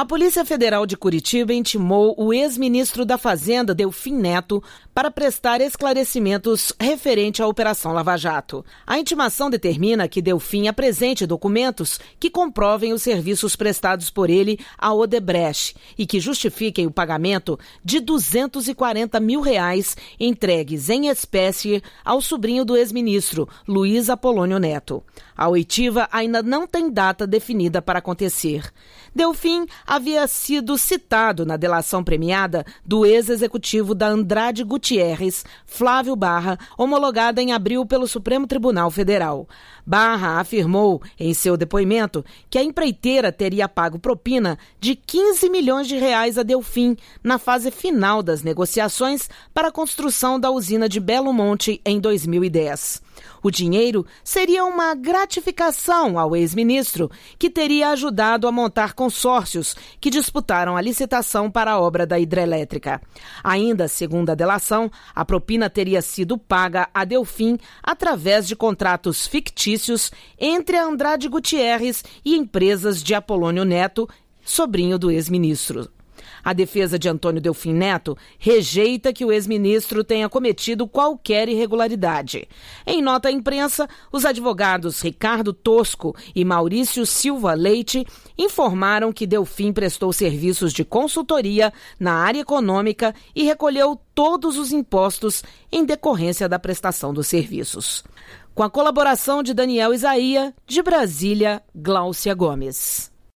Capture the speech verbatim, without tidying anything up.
A Polícia Federal de Curitiba intimou o ex-ministro da Fazenda, Delfim Neto, para prestar esclarecimentos referente à Operação Lava Jato. A intimação determina que Delfim apresente documentos que comprovem os serviços prestados por ele à Odebrecht e que justifiquem o pagamento de duzentos e quarenta mil reais entregues em espécie ao sobrinho do ex-ministro, Luiz Apolônio Neto. A oitiva ainda não tem data definida para acontecer. Delfim havia sido citado na delação premiada do ex-executivo da Andrade Gutierrez, Flávio Barra, homologada em abril pelo Supremo Tribunal Federal. Barra afirmou em seu depoimento que a empreiteira teria pago propina de quinze milhões de reais a Delfim na fase final das negociações para a construção da usina de Belo Monte em dois mil e dez. O dinheiro seria uma gratificação ao ex-ministro, que teria ajudado a montar consórcios que disputaram a licitação para a obra da hidrelétrica. Ainda, segundo a delação, a propina teria sido paga a Delfim através de contratos fictícios entre a Andrade Gutierrez e empresas de Apolônio Neto, sobrinho do ex-ministro. A defesa de Antônio Delfim Neto rejeita que o ex-ministro tenha cometido qualquer irregularidade. Em nota à imprensa, os advogados Ricardo Tosco e Maurício Silva Leite informaram que Delfim prestou serviços de consultoria na área econômica e recolheu todos os impostos em decorrência da prestação dos serviços. Com a colaboração de Daniel Isaia, de Brasília, Gláucia Gomes.